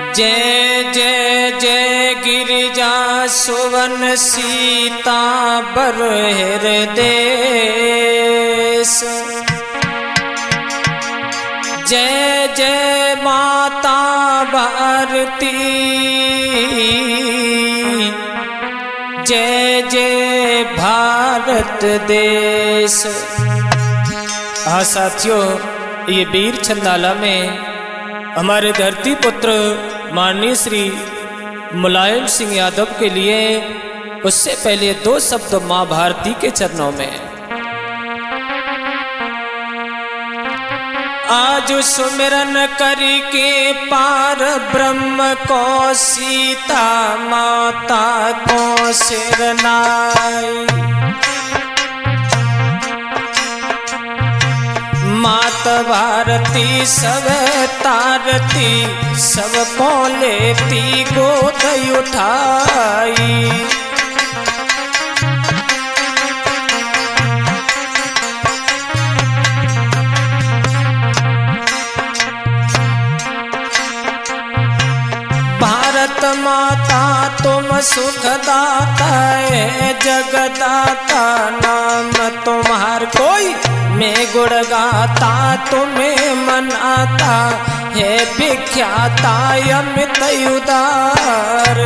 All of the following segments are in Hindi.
जय जय जय गिरिजा सुवन सीता बर हृदेश। जय जय माता भारती, जय जय भारत देश। हाँ साथियों, ये वीर छंदाला में हमारे धरती पुत्र माननीय श्री मुलायम सिंह यादव के लिए उससे पहले दो शब्द मां भारती के चरणों में। आज सुमिरन करके पार ब्रह्म को सीता माता को सिर नाई। मात भारती सब तारती, सबको लेती गोद उठाई। भारत माता तुम सुखदाता है, जगदाता नाम तुम्हार कोई मैं गुण गाता तुम्हें मनाता है, विख्याता अमित उदार।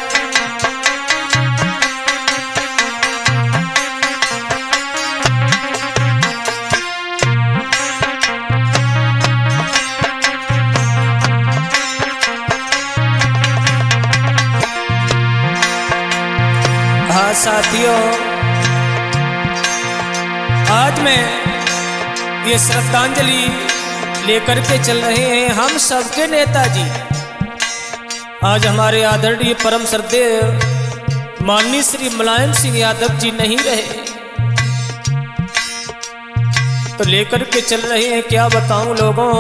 हाँ साथियों, आज मैं ये श्रद्धांजलि लेकर के चल रहे हैं हम सबके नेताजी। आज हमारे आदरणीय परम श्रद्धेय माननीय श्री मुलायम सिंह यादव जी नहीं रहे, तो लेकर के चल रहे हैं। क्या बताऊं लोगों,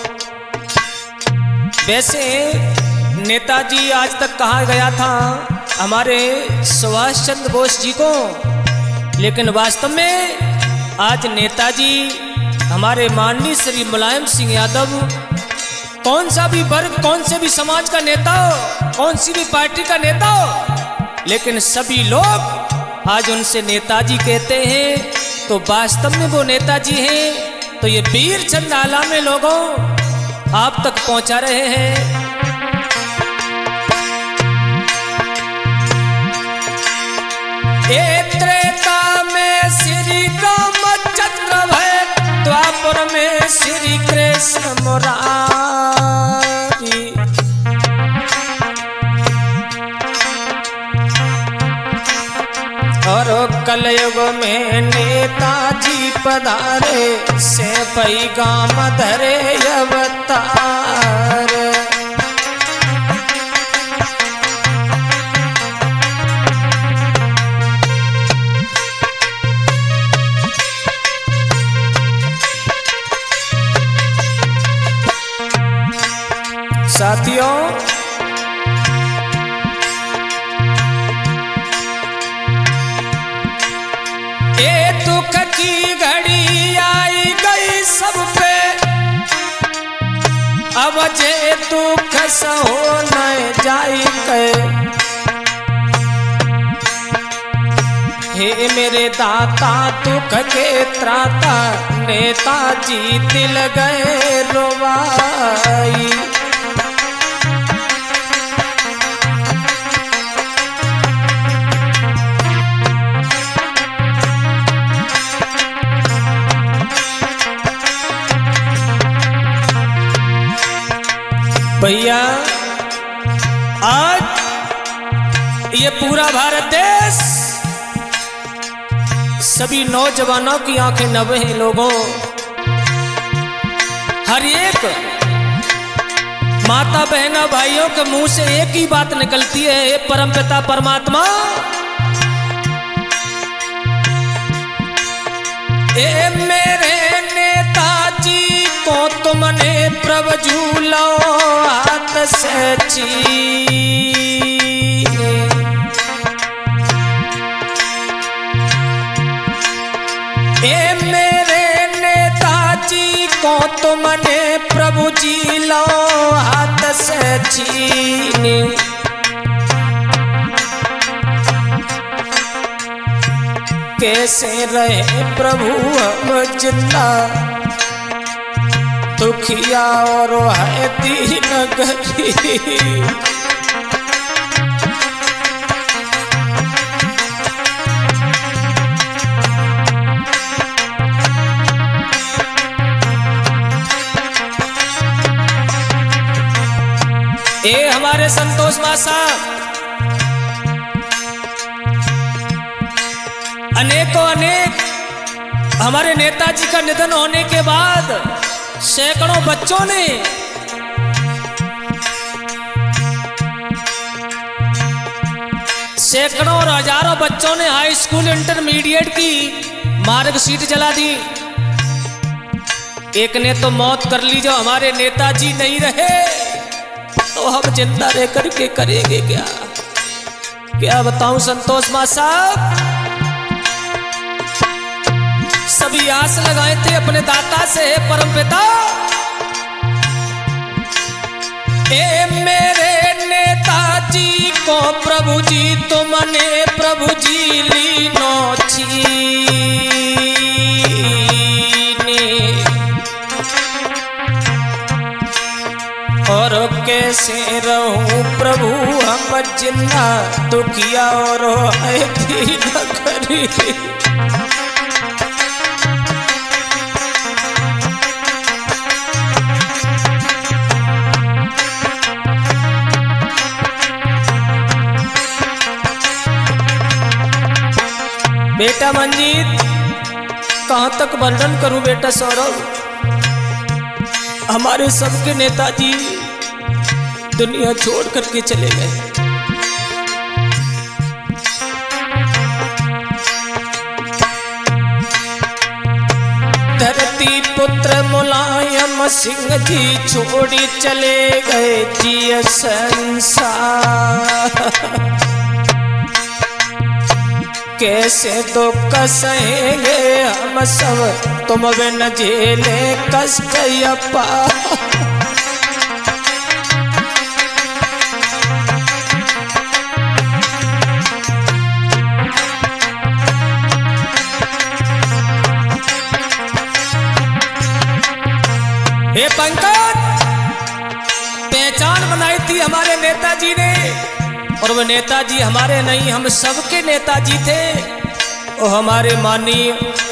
वैसे नेताजी आज तक कहा गया था हमारे सुभाष चंद्र बोस जी को, लेकिन वास्तव में आज नेताजी हमारे माननीय श्री मुलायम सिंह यादव कौन सा भी वर्ग, कौन से भी समाज का नेता हो, कौन सी भी पार्टी का नेता हो, लेकिन सभी लोग आज उनसे नेताजी कहते हैं। तो वास्तव में वो नेताजी हैं, तो ये वीर छंदाला में लोगों आप तक पहुंचा रहे हैं। त्रेता में श्री रामचंद्र भय, द्वापर में श्री कृष्ण मुरारी। और कलयुग में नेताजी पधारे, से पैगाम धरे अवतार। साथियों, ये दुख की घड़ी आई गई सब पे, अब जे दुख सहो न जाई के। हे मेरे दाता दुख के त्राता, नेताजी दिल गए रोवाई। भैया आज ये पूरा भारत देश सभी नौजवानों की आंखें नम हैं लोगों। हर एक माता बहना भाइयों के मुंह से एक ही बात निकलती है, हे परमपिता परमात्मा, ए मेरे नेताजी को तुमने प्रभु झूलो हाथ से छीने। ए मेरे नेताजी को तुमने प्रभु प्रभु जी लो हाथ से छीनी। कैसे रहे प्रभु हम जिंदा, दुखिया और है दीन गरीब। ये हमारे संतोष मासा अनेकों अनेक हमारे नेताजी का निधन होने के बाद सैकड़ों बच्चों ने सैकड़ों और हजारों बच्चों ने हाई स्कूल इंटरमीडिएट की मार्कशीट जला दी। एक ने तो मौत कर ली। जो हमारे नेताजी नहीं रहे तो हम जिंदा रह करके करेंगे क्या? क्या बताऊं संतोष मां साहब, सभी आस लगाए थे अपने दाता से, परमपिता ए मेरे नेताजी को प्रभु जी तुमने प्रभु जी लीनो छीने। और कैसे रहूं प्रभु हम जिंदा, दुखिया और है दीन गरीब। बेटा मंजीत, कहां तक वर्णन करूं बेटा सौरभ। हमारे सबके नेताजी दुनिया छोड़ करके चले गए। धरती पुत्र मुलायम सिंह जी छोड़ी चले गए जी संसार। कैसे दुख सहेंगे हम सब, तुम बिन झेले कष्ट अपार। हे पंकज, पहचान बनाई थी हमारे नेताजी ने, और वो नेताजी हमारे नहीं, हम सबके नेताजी थे। और हमारे माननीय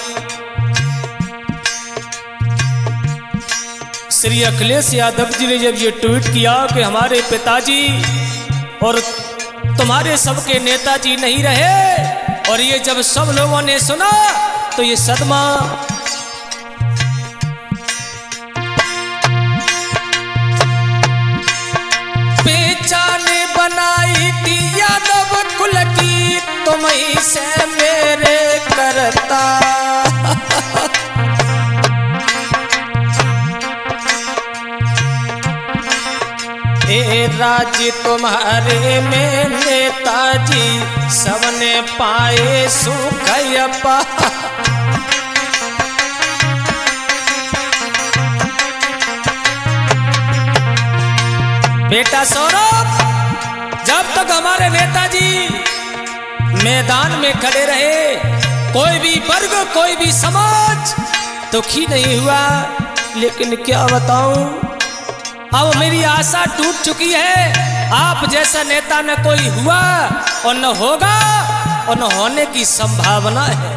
श्री अखिलेश यादव जी ने जब ये ट्वीट किया कि हमारे पिताजी और तुम्हारे सबके नेताजी नहीं रहे, और ये जब सब लोगों ने सुना तो ये सदमा बनाई थी यादव कुल की, तुम ही से मेरे करता। ए राज्य तुम्हारे में नेताजी, सबने पाए सुख अपार। बेटा सौरभ, जब तक हमारे नेताजी मैदान में खड़े रहे, कोई भी वर्ग कोई भी समाज दुखी नहीं हुआ। लेकिन क्या बताऊं, अब मेरी आशा टूट चुकी है। आप जैसा नेता न कोई हुआ और न होगा और न होने की संभावना है।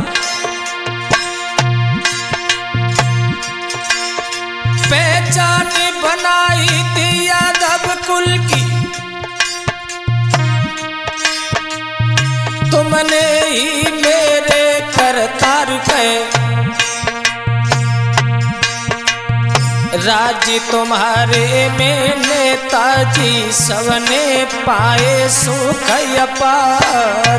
पहचान बनाई थी यादव कुल की, तुमने ही मेरे करतार गए। राज्य तुम्हारे में नेताजी, सबने पाए सुख अपार।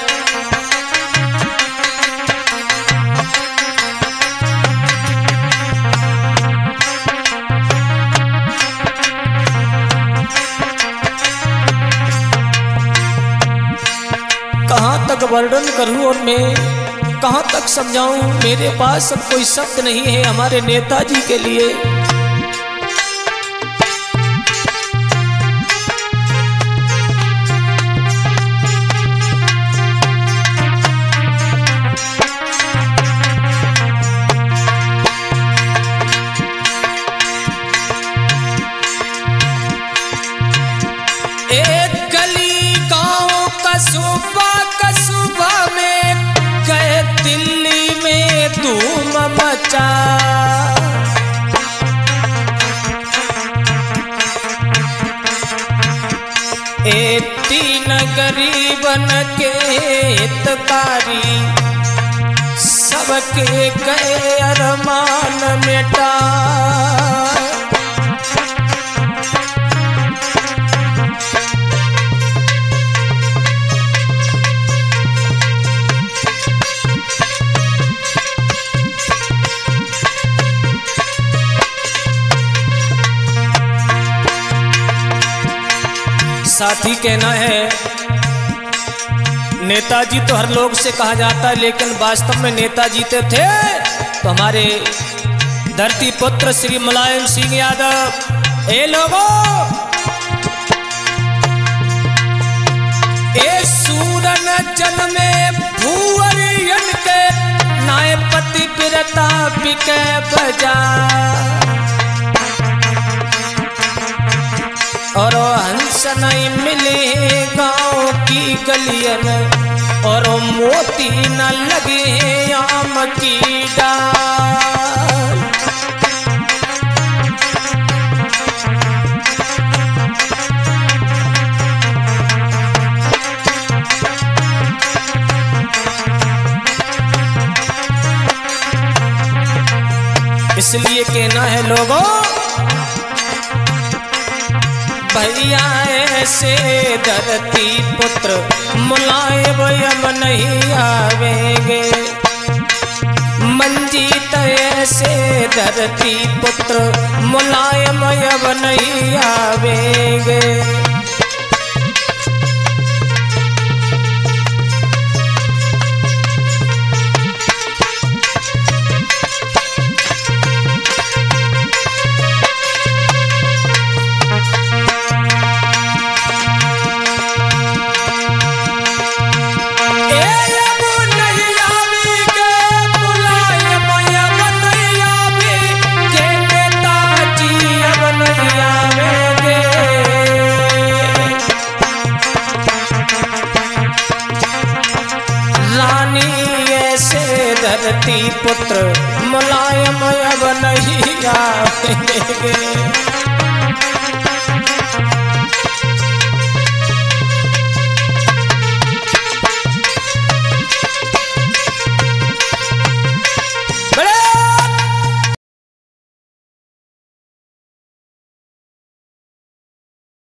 कहाँ तक वर्णन करूं और मैं कहाँ तक समझाऊं, मेरे पास अब कोई शब्द नहीं है हमारे नेताजी के लिए। सुबह का सुबह में गए दिल्ली में धूम मचा। ए तीन गरीबन के हितकारी सबके गए अरमान मिटा। साथी कहना है नेताजी तो हर लोग से कहा जाता है, लेकिन वास्तव में नेताजी तो थे तो हमारे धरती पुत्र श्री मुलायम सिंह यादव। ए लोगों, ए सूरन जन्मे भूअरियन के नाय पति बिरता बिके बजा। और हंस नहीं मिले गाँव की गलियन और मोती न लगे आम की डाल। इसलिए कहना है लोगों, भैया ऐसे धरती पुत्र मुलायम अब नहीं आवेंगे। मंजीत ऐसे धरती पुत्र मुलायम अब नहीं आवेंगे। धरती पुत्र मुलायम अब नहीं आवेंगे।